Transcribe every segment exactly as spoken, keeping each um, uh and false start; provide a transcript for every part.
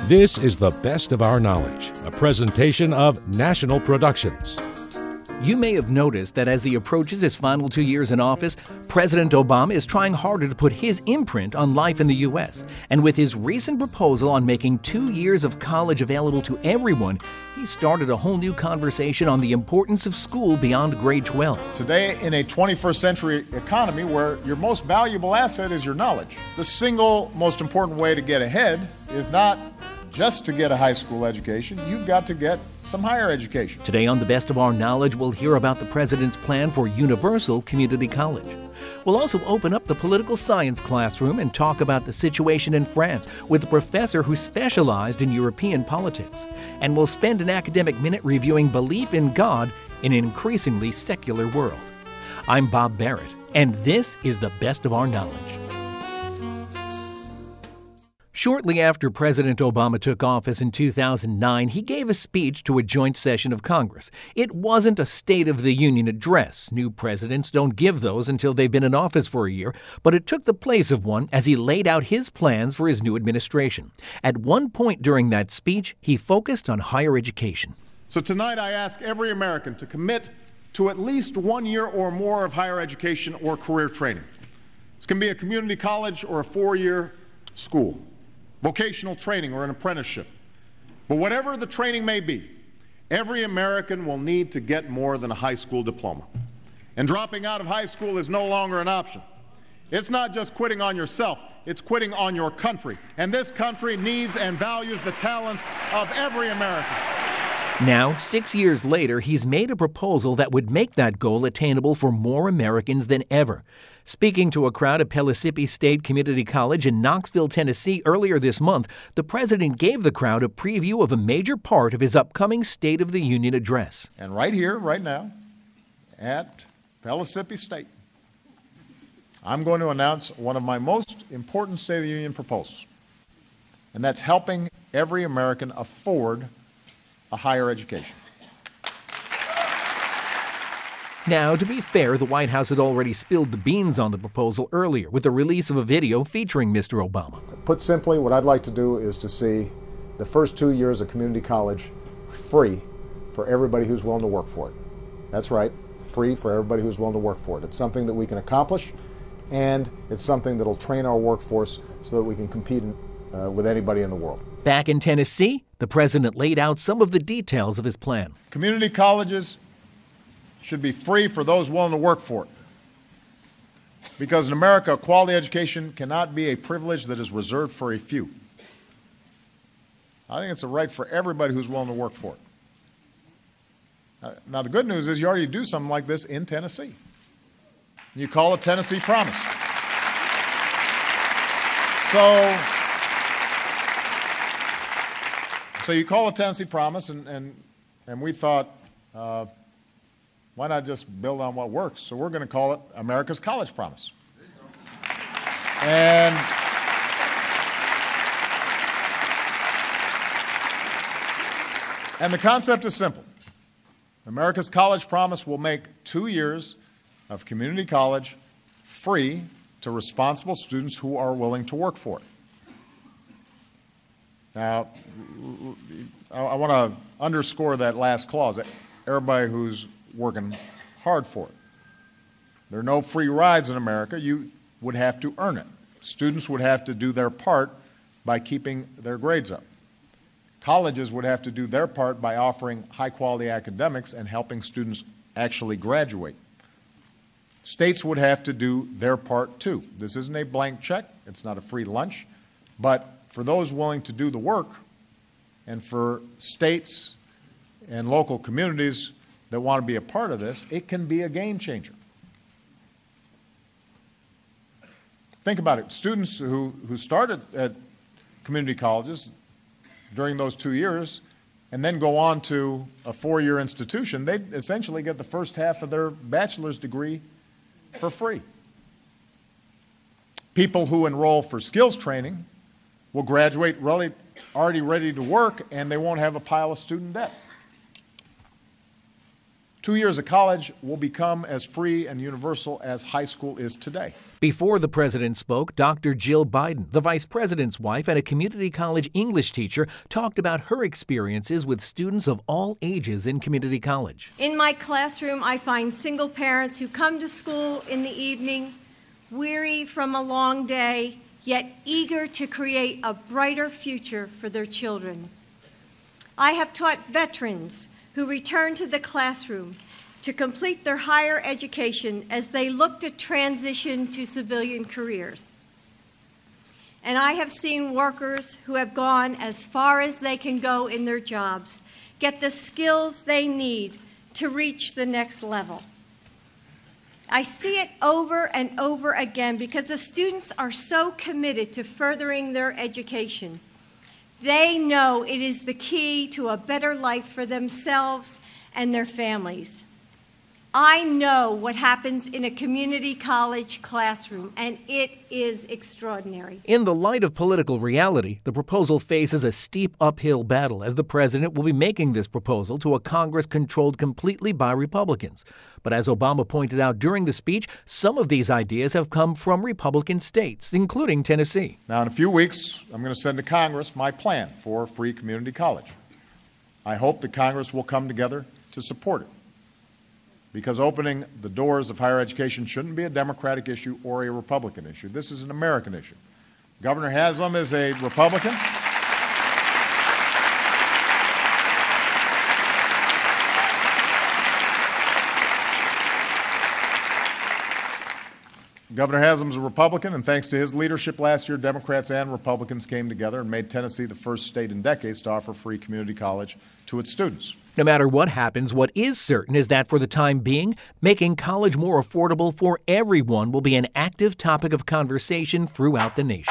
This is the Best of Our Knowledge, a presentation of National Productions. You may have noticed that as he approaches his final two years in office, President Obama is trying harder to put his imprint on life in the U S. And with his recent proposal on making two years of college available to everyone, he started a whole new conversation on the importance of school beyond grade twelve. Today, in a twenty-first century economy where your most valuable asset is your knowledge, the single most important way to get ahead is not just to get a high school education. You've got to get some higher education. Today on The Best of Our Knowledge, we'll hear about the president's plan for universal community college. We'll also open up the political science classroom and talk about the situation in France with a professor who specialized in European politics. And we'll spend an academic minute reviewing belief in God in an increasingly secular world. I'm Bob Barrett, and this is The Best of Our Knowledge. Shortly after President Obama took office in two thousand nine, he gave a speech to a joint session of Congress. It wasn't a State of the Union address. New presidents don't give those until they've been in office for a year, but it took the place of one as he laid out his plans for his new administration. At one point during that speech, he focused on higher education. So tonight I ask every American to commit to at least one year or more of higher education or career training. This can be a community college or a four-year school, vocational training or an apprenticeship. But whatever the training may be, every American will need to get more than a high school diploma. And dropping out of high school is no longer an option. It's not just quitting on yourself, it's quitting on your country. And this country needs and values the talents of every American. Now, six years later, he's made a proposal that would make that goal attainable for more Americans than ever. Speaking to a crowd at Pellissippi State Community College in Knoxville, Tennessee earlier this month, the president gave the crowd a preview of a major part of his upcoming State of the Union address. And right here, right now, at Pellissippi State, I'm going to announce one of my most important State of the Union proposals, and that's helping every American afford a higher education. Now, to be fair, the White House had already spilled the beans on the proposal earlier with the release of a video featuring Mister Obama. Put simply, what I'd like to do is to see the first two years of community college free for everybody who's willing to work for it. That's right, free for everybody who's willing to work for it. It's something that we can accomplish, and it's something that'll train our workforce so that we can compete in, uh, with anybody in the world. Back in Tennessee, the president laid out some of the details of his plan. Community colleges should be free for those willing to work for it. Because in America, a quality education cannot be a privilege that is reserved for a few. I think it's a right for everybody who's willing to work for it. Uh, now, the good news is you already do something like this in Tennessee. You call it Tennessee Promise. So, so you call it Tennessee Promise, and, and, and we thought, uh, why not just build on what works? So we're going to call it America's College Promise. And And the concept is simple. America's College Promise will make two years of community college free to responsible students who are willing to work for it. Now, I want to underscore that last clause. Everybody who's working hard for it. There are no free rides in America. You would have to earn it. Students would have to do their part by keeping their grades up. Colleges would have to do their part by offering high-quality academics and helping students actually graduate. States would have to do their part too. This isn't a blank check. It's not a free lunch. But for those willing to do the work, and for states and local communities that want to be a part of this, it can be a game changer. Think about it. Students who, who started at community colleges during those two years and then go on to a four-year institution, they essentially get the first half of their bachelor's degree for free. People who enroll for skills training will graduate really already ready to work, and they won't have a pile of student debt. Two years of college will become as free and universal as high school is today. Before the president spoke, Doctor Jill Biden, the vice president's wife and a community college English teacher, talked about her experiences with students of all ages in community college. In my classroom, I find single parents who come to school in the evening, weary from a long day, yet eager to create a brighter future for their children. I have taught veterans who return to the classroom to complete their higher education as they look to transition to civilian careers. And I have seen workers who have gone as far as they can go in their jobs, get the skills they need to reach the next level. I see it over and over again because the students are so committed to furthering their education. They know it is the key to a better life for themselves and their families. I know what happens in a community college classroom, and it is extraordinary. In the light of political reality, the proposal faces a steep uphill battle as the president will be making this proposal to a Congress controlled completely by Republicans. But as Obama pointed out during the speech, some of these ideas have come from Republican states, including Tennessee. Now, in a few weeks, I'm going to send to Congress my plan for free community college. I hope that Congress will come together to support it, because opening the doors of higher education shouldn't be a Democratic issue or a Republican issue. This is an American issue. Governor Haslam is a Republican. Governor Haslam's a Republican, and thanks to his leadership last year, Democrats and Republicans came together and made Tennessee the first state in decades to offer free community college to its students. No matter what happens, what is certain is that for the time being, making college more affordable for everyone will be an active topic of conversation throughout the nation.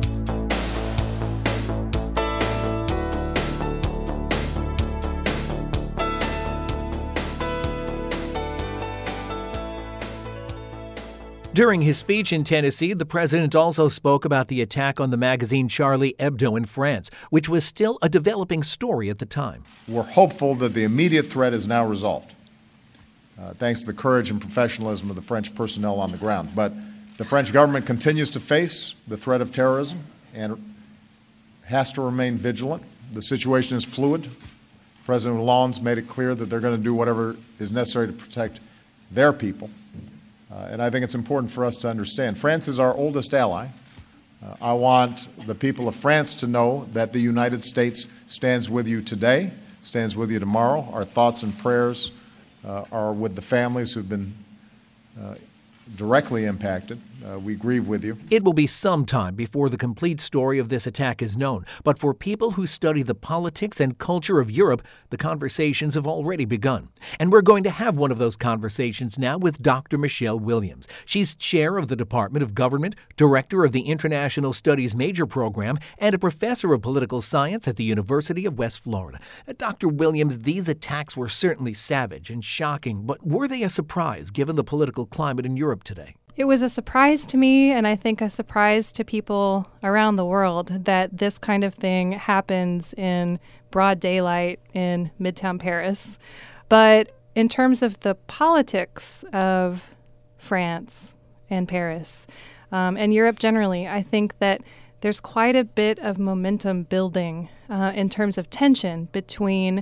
During his speech in Tennessee, the president also spoke about the attack on the magazine Charlie Hebdo in France, which was still a developing story at the time. We're hopeful that the immediate threat is now resolved, uh, thanks to the courage and professionalism of the French personnel on the ground. But the French government continues to face the threat of terrorism and has to remain vigilant. The situation is fluid. President Hollande's made it clear that they're going to do whatever is necessary to protect their people. Uh, and I think it's important for us to understand. France is our oldest ally. Uh, I want the people of France to know that the United States stands with you today, stands with you tomorrow. Our thoughts and prayers uh, are with the families who've been uh, directly impacted. Uh, we grieve with you. It will be some time before the complete story of this attack is known. But for people who study the politics and culture of Europe, the conversations have already begun. And we're going to have one of those conversations now with Doctor Michelle Williams. She's chair of the Department of Government, director of the International Studies Major Program, and a professor of political science at the University of West Florida. Uh, Doctor Williams, these attacks were certainly savage and shocking, but were they a surprise given the political climate in Europe today? It was a surprise to me, and I think a surprise to people around the world, that this kind of thing happens in broad daylight in Midtown Paris. But in terms of the politics of France and Paris, um, and Europe generally, I think that there's quite a bit of momentum building uh, in terms of tension between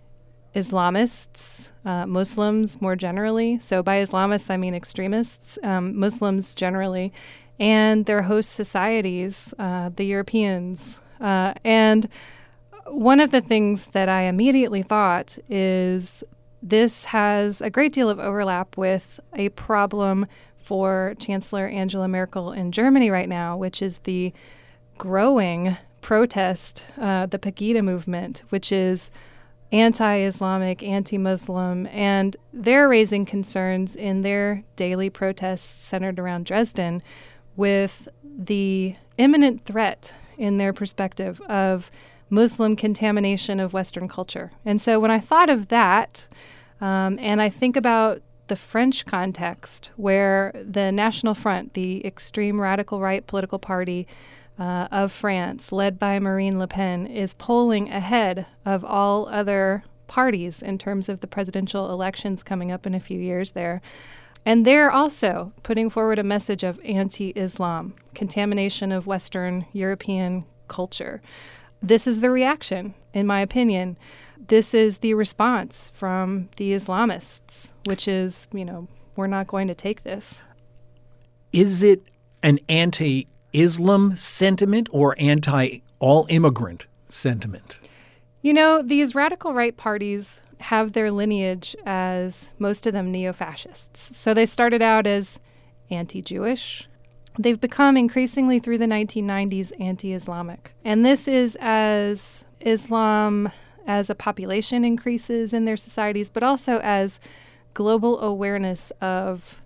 Islamists, uh, Muslims more generally. So by Islamists, I mean extremists, um, Muslims generally, and their host societies, uh, the Europeans. Uh, and one of the things that I immediately thought is this has a great deal of overlap with a problem for Chancellor Angela Merkel in Germany right now, which is the growing protest, uh, the Pegida movement, which is anti-Islamic, anti-Muslim, and they're raising concerns in their daily protests centered around Dresden with the imminent threat, in their perspective, of Muslim contamination of Western culture. And so when I thought of that, um, and I think about the French context, where the National Front, the extreme radical right political party Uh, of France, led by Marine Le Pen, is polling ahead of all other parties in terms of the presidential elections coming up in a few years there. And they're also putting forward a message of anti-Islam, contamination of Western European culture. This is the reaction, in my opinion. This is the response from the Islamists, which is, you know, we're not going to take this. Is it an anti-Islam sentiment or anti-all-immigrant sentiment? You know, these radical right parties have their lineage as, most of them, neo-fascists. So they started out as anti-Jewish. They've become increasingly through the nineteen nineties anti-Islamic. And this is as Islam, as a population increases in their societies, but also as global awareness of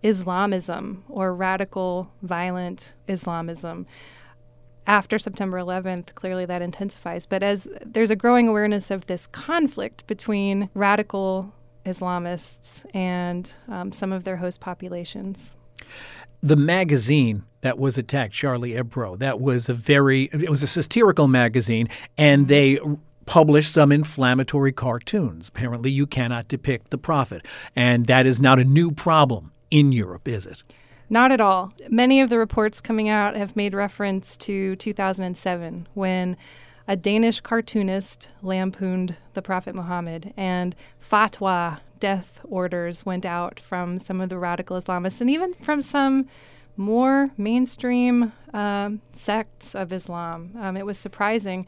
Islamism or radical, violent Islamism. After September eleventh, clearly that intensifies. But as there's a growing awareness of this conflict between radical Islamists and um, some of their host populations. The magazine that was attacked, Charlie Hebdo, that was a very, it was a satirical magazine, and they published some inflammatory cartoons. Apparently you cannot depict the prophet, and that is not a new problem in Europe, is it? Not at all. Many of the reports coming out have made reference to two thousand seven, when a Danish cartoonist lampooned the Prophet Muhammad, and fatwa, death orders, went out from some of the radical Islamists and even from some more mainstream um, sects of Islam. Um, it was surprising.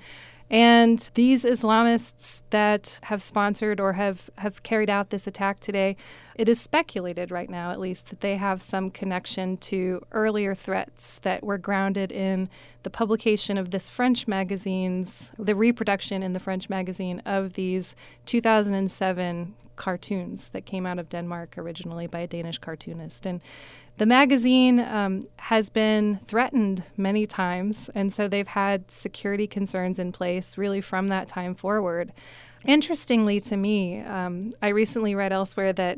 And these Islamists that have sponsored or have, have carried out this attack today, it is speculated right now, at least, that they have some connection to earlier threats that were grounded in the publication of this French magazine's, the reproduction in the French magazine of these two thousand seven cartoons that came out of Denmark originally by a Danish cartoonist. And the magazine um, has been threatened many times, and so they've had security concerns in place really from that time forward. Interestingly to me, um, I recently read elsewhere that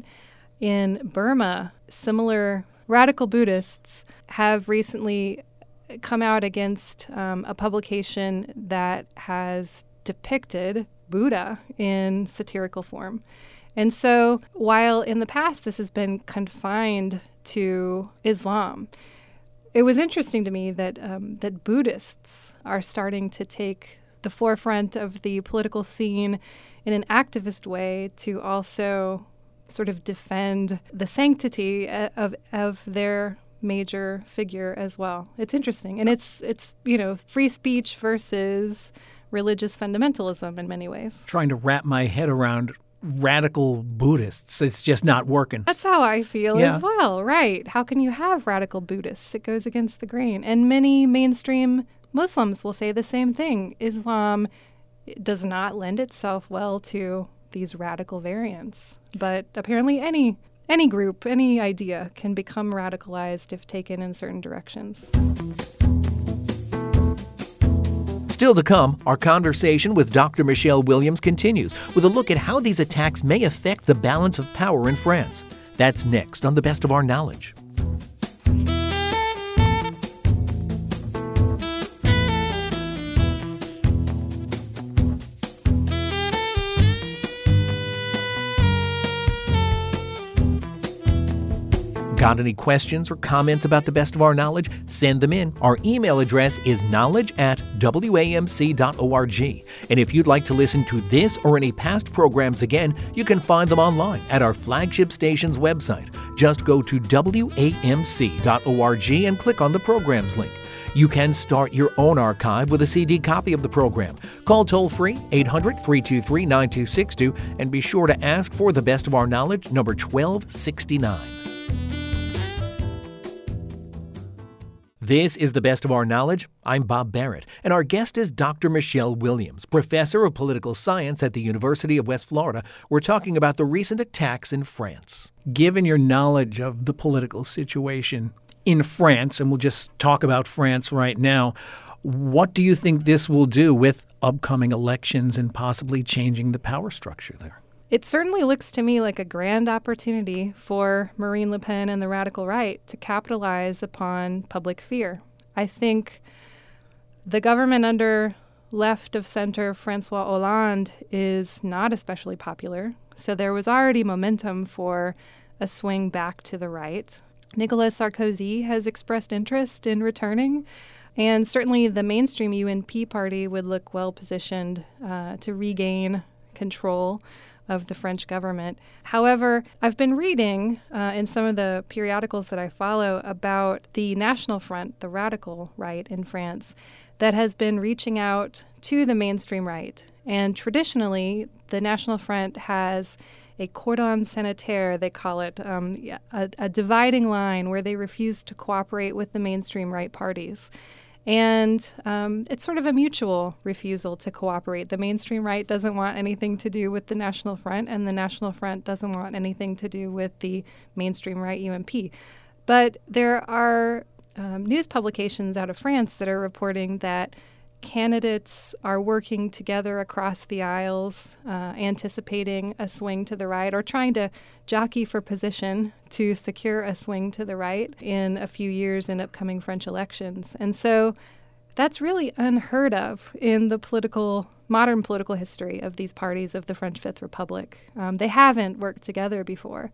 in Burma, similar radical Buddhists have recently come out against um, a publication that has depicted Buddha in satirical form. And so while in the past this has been confined to Islam, it was interesting to me that um, that Buddhists are starting to take the forefront of the political scene in an activist way to also sort of defend the sanctity of of their major figure as well. It's interesting. And it's, it's you know, free speech versus religious fundamentalism in many ways. Trying to wrap my head around radical Buddhists. It's just not working. That's how I feel yeah. as well, right? How can you have radical Buddhists? It goes against the grain. And many mainstream Muslims will say the same thing. Islam does not lend itself well to these radical variants. But apparently any any group, any idea can become radicalized if taken in certain directions. Still to come, our conversation with Doctor Michelle Williams continues with a look at how these attacks may affect the balance of power in France. That's next on The Best of Our Knowledge. Got any questions or comments about The Best of Our Knowledge? Send them in. Our email address is knowledge at w a m c dot org. And if you'd like to listen to this or any past programs again, you can find them online at our flagship station's website. Just go to w a m c dot org and click on the programs link. You can start your own archive with a C D copy of the program. Call toll-free eight hundred, three two three, nine two six two and be sure to ask for The Best of Our Knowledge, number twelve sixty-nine. This is The Best of Our Knowledge. I'm Bob Barrett, and our guest is Doctor Michelle Williams, professor of political science at the University of West Florida. We're talking about the recent attacks in France. Given your knowledge of the political situation in France, and we'll just talk about France right now, what do you think this will do with upcoming elections and possibly changing the power structure there? It certainly looks to me like a grand opportunity for Marine Le Pen and the radical right to capitalize upon public fear. I think the government under left of center Francois Hollande is not especially popular. So there was already momentum for a swing back to the right. Nicolas Sarkozy has expressed interest in returning, and certainly the mainstream U N P party would look well positioned uh, to regain control of the French government. However, I've been reading uh, in some of the periodicals that I follow about the National Front, the radical right in France, that has been reaching out to the mainstream right. And traditionally, the National Front has a cordon sanitaire, they call it, um, a, a dividing line where they refuse to cooperate with the mainstream right parties. And um, it's sort of a mutual refusal to cooperate. The mainstream right doesn't want anything to do with the National Front, and the National Front doesn't want anything to do with the mainstream right U N P. But there are um, news publications out of France that are reporting that candidates are working together across the aisles, uh, anticipating a swing to the right or trying to jockey for position to secure a swing to the right in a few years in upcoming French elections. And so that's really unheard of in the political, modern political history of these parties of the French Fifth Republic. Um, they haven't worked together before.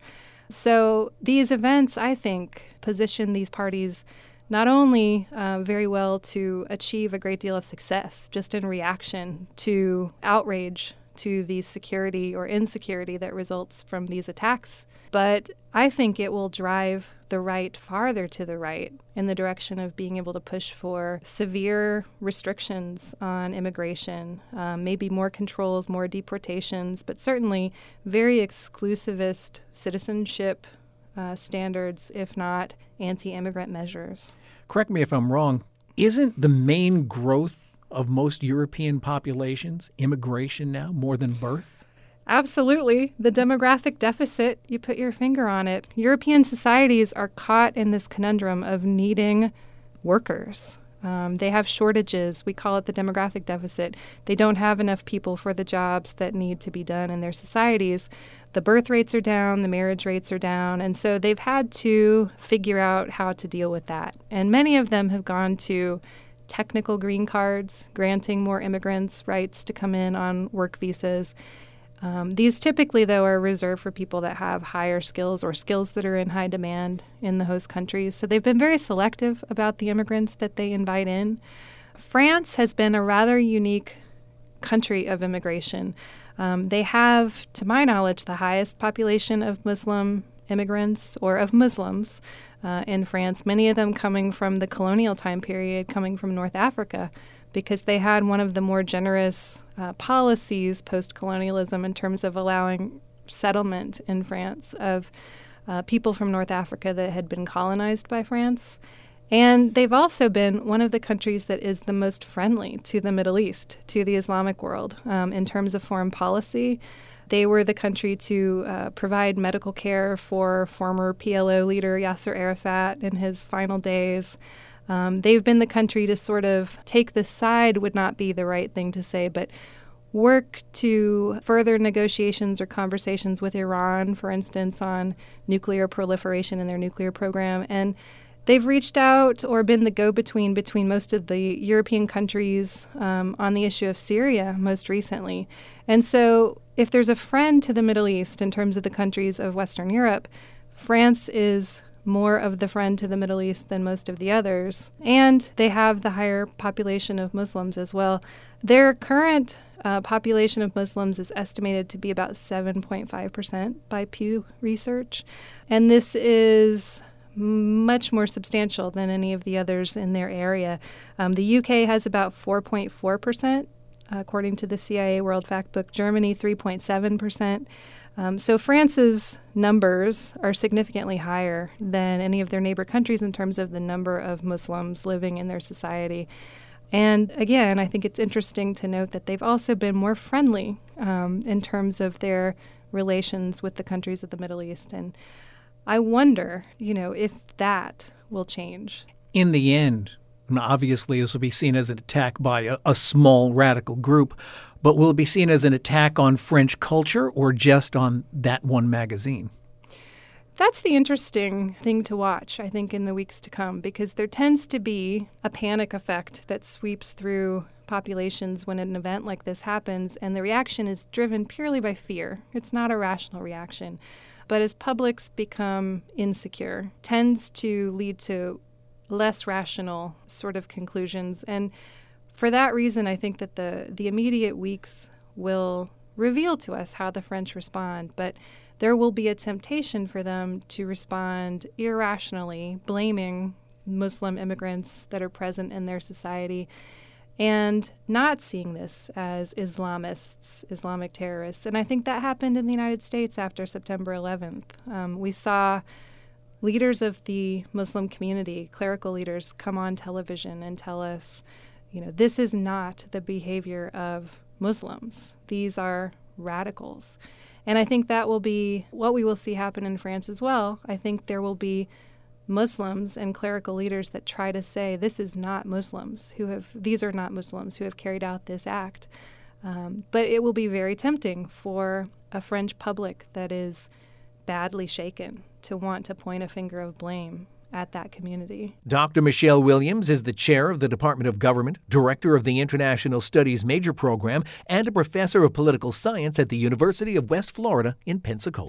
So these events, I think, position these parties not only uh, very well to achieve a great deal of success just in reaction to outrage to the security or insecurity that results from these attacks, but I think it will drive the right farther to the right in the direction of being able to push for severe restrictions on immigration, um, maybe more controls, more deportations, but certainly very exclusivist citizenship uh, standards, if not anti-immigrant measures. Correct me if I'm wrong. Isn't the main growth of most European populations immigration now more than birth? Absolutely. The demographic deficit, you put your finger on it. European societies are caught in this conundrum of needing workers. Um, they have shortages. We call it the demographic deficit. They don't have enough people for the jobs that need to be done in their societies. The birth rates are down, the marriage rates are down, and so they've had to figure out how to deal with that. And many of them have gone to technical green cards, granting more immigrants rights to come in on work visas. Um, these typically, though, are reserved for people that have higher skills or skills that are in high demand in the host countries. So they've been very selective about the immigrants that they invite in. France has been a rather unique country of immigration. Um, they have, to my knowledge, the highest population of Muslim immigrants or of Muslims uh, in France, many of them coming from the colonial time period, coming from North Africa, because they had one of the more generous uh, policies post-colonialism in terms of allowing settlement in France of uh, people from North Africa that had been colonized by France. And they've also been one of the countries that is the most friendly to the Middle East, to the Islamic world, um, in terms of foreign policy. They were the country to uh, provide medical care for former P L O leader Yasser Arafat in his final days. Um, they've been the country to sort of take the side, would not be the right thing to say, but work to further negotiations or conversations with Iran, for instance, on nuclear proliferation in their nuclear program. And they've reached out or been the go-between between most of the European countries um, on the issue of Syria most recently. And so if there's a friend to the Middle East in terms of the countries of Western Europe, France is more of the friend to the Middle East than most of the others. And they have the higher population of Muslims as well. Their current uh, population of Muslims is estimated to be about seven point five percent by Pew Research. And this is much more substantial than any of the others in their area. Um, the U K has about four point four percent, uh, according to the C I A World Factbook. Germany, three point seven percent. Um, so France's numbers are significantly higher than any of their neighbor countries in terms of the number of Muslims living in their society. And again, I think it's interesting to note that they've also been more friendly um, in terms of their relations with the countries of the Middle East. And I wonder, you know, if that will change. In the end, obviously this will be seen as an attack by a, a small radical group, but will it be seen as an attack on French culture or just on that one magazine? That's the interesting thing to watch, I think, in the weeks to come, because there tends to be a panic effect that sweeps through populations when an event like this happens, and the reaction is driven purely by fear. It's not a rational reaction. But as publics become insecure, tends to lead to less rational sort of conclusions. And for that reason, I think that the, the immediate weeks will reveal to us how the French respond. But there will be a temptation for them to respond irrationally, blaming Muslim immigrants that are present in their society, and not seeing this as Islamists, Islamic terrorists. And I think that happened in the United States after September eleventh. Um, we saw leaders of the Muslim community, clerical leaders, come on television and tell us, you know, this is not the behavior of Muslims. These are radicals. And I think that will be what we will see happen in France as well. I think there will be Muslims and clerical leaders that try to say this is not Muslims who have, these are not Muslims who have carried out this act. Um, but it will be very tempting for a French public that is badly shaken to want to point a finger of blame at that community. Doctor Michelle Williams is the chair of the Department of Government, director of the International Studies Major Program, and a professor of political science at the University of West Florida in Pensacola.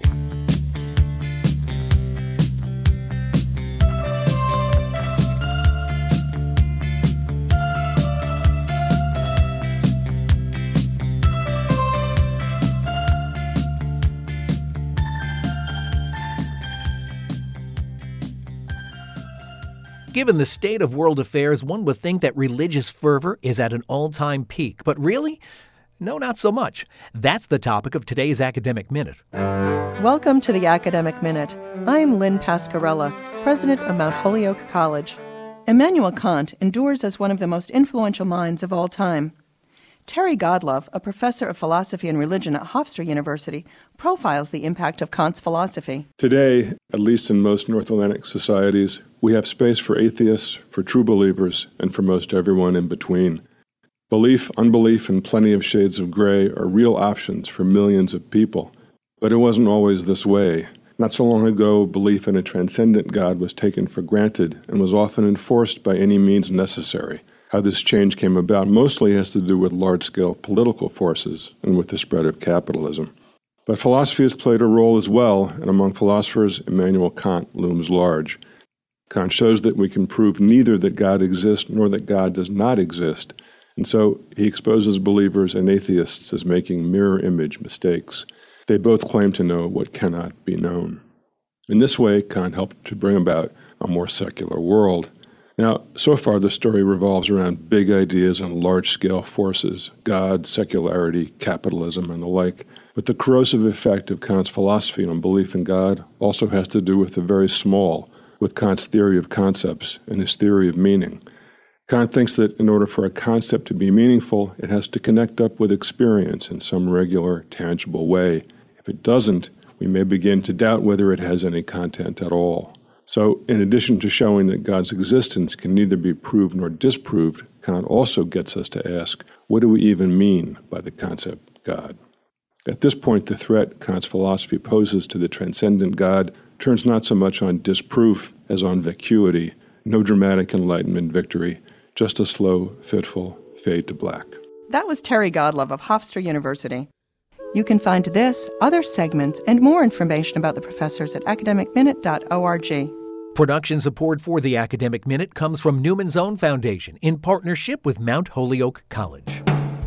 Given the state of world affairs, one would think that religious fervor is at an all-time peak. But really? No, not so much. That's the topic of today's Academic Minute. Welcome to the Academic Minute. I'm Lynn Pascarella, president of Mount Holyoke College. Immanuel Kant endures as one of the most influential minds of all time. Terry Godlove, a professor of philosophy and religion at Hofstra University, profiles the impact of Kant's philosophy. Today, at least in most North Atlantic societies, we have space for atheists, for true believers, and for most everyone in between. Belief, unbelief, and plenty of shades of gray are real options for millions of people. But it wasn't always this way. Not so long ago, belief in a transcendent God was taken for granted and was often enforced by any means necessary. How this change came about mostly has to do with large-scale political forces and with the spread of capitalism. But philosophy has played a role as well, and among philosophers, Immanuel Kant looms large. Kant shows that we can prove neither that God exists nor that God does not exist, and so he exposes believers and atheists as making mirror-image mistakes. They both claim to know what cannot be known. In this way, Kant helped to bring about a more secular world. Now, so far the story revolves around big ideas and large-scale forces, God, secularity, capitalism, and the like. But the corrosive effect of Kant's philosophy on belief in God also has to do with the very small, with Kant's theory of concepts and his theory of meaning. Kant thinks that in order for a concept to be meaningful, it has to connect up with experience in some regular, tangible way. If it doesn't, we may begin to doubt whether it has any content at all. So, in addition to showing that God's existence can neither be proved nor disproved, Kant also gets us to ask, what do we even mean by the concept God? At this point, the threat Kant's philosophy poses to the transcendent God turns not so much on disproof as on vacuity, no dramatic Enlightenment victory, just a slow, fitful fade to black. That was Terry Godlove of Hofstra University. You can find this, other segments, and more information about the professors at academic minute dot org. Production support for the Academic Minute comes from Newman's Own Foundation in partnership with Mount Holyoke College.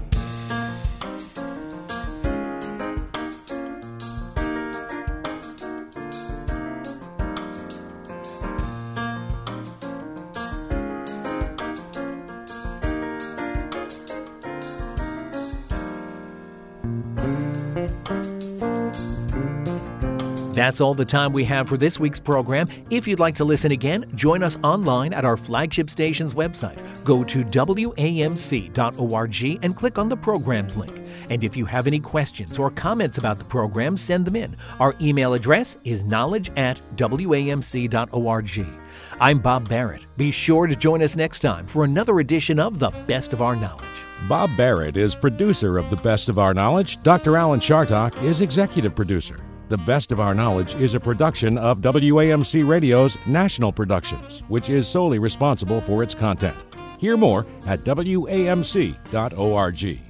That's all the time we have for this week's program. If you'd like to listen again, join us online at our flagship station's website. Go to W A M C dot org and click on the programs link. And if you have any questions or comments about the program, send them in. Our email address is knowledge at W A M C dot org. I'm Bob Barrett. Be sure to join us next time for another edition of The Best of Our Knowledge. Bob Barrett is producer of The Best of Our Knowledge. Doctor Alan Chartock is executive producer. The Best of Our Knowledge is a production of W A M C Radio's National Productions, which is solely responsible for its content. Hear more at W A M C dot org.